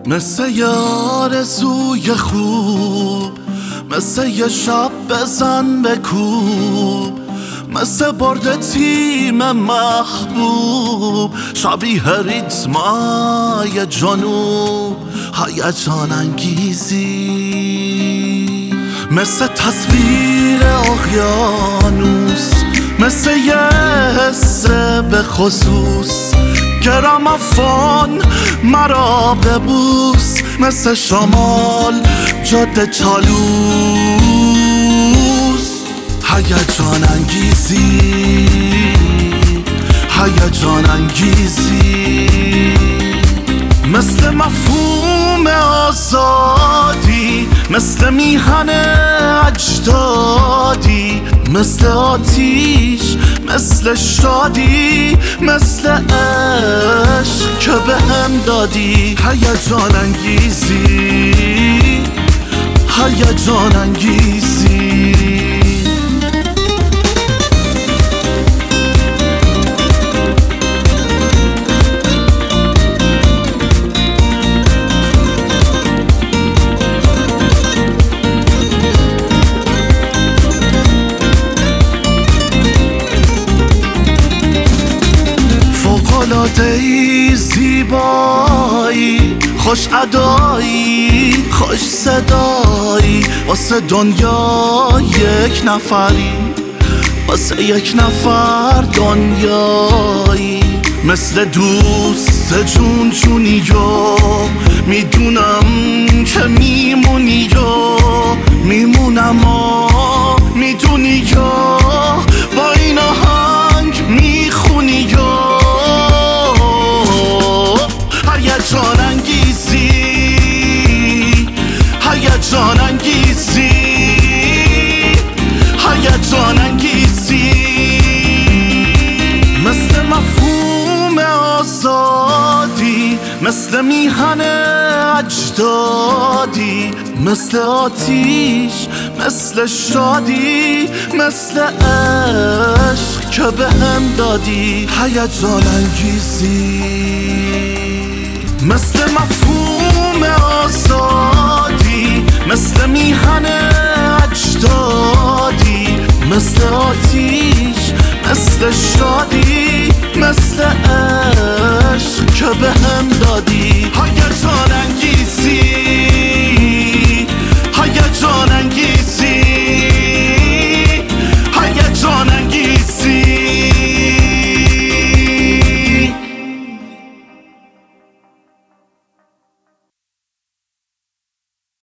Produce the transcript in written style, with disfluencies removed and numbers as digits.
مثل یه آرزوی خوب، مثل یه شب بزن بکوب، مثل برد تیم محبوب، شبیه ریتمای جنوب، هیجان انگیزی، مثل تصویر اقیانوس، مثل یه حس به خصوص، گرامافون مرا ببوس، مثل شمال جاده چالوس، هیجان انگیزی، هیجان انگیزی، مثل مفهوم آزادی، مثل میهن اجدادی، مثل آتیش، مثل شادی، مثل عشق که بهم دادی، هیجان انگیزی، هیجان انگیزی. فوق‌العاده‌ای زیبایی، خوش ادایی، خوش صدایی، واسه دنیا یک نفری، واسه یک نفر دنیایی، مثل دوست جون جونی و میدونم که میمونی و میمونم و میدونی و با این آهنگ میخونی و هیجان انگیزی، هیجان انگیزی، هیجان انگیزی، مثل مفهوم آزادی، مثل میهن اجدادی، مثل آتیش، مثل شادی، مثل عشق که بهم دادی، هیجان انگیزی، مثل مفهوم آزادی، مثل میهن اجدادی، مثل آتیش، مثل شادی، مثل عشق که بهم دادی، هیجان انگیزی، هیجان انگیزی.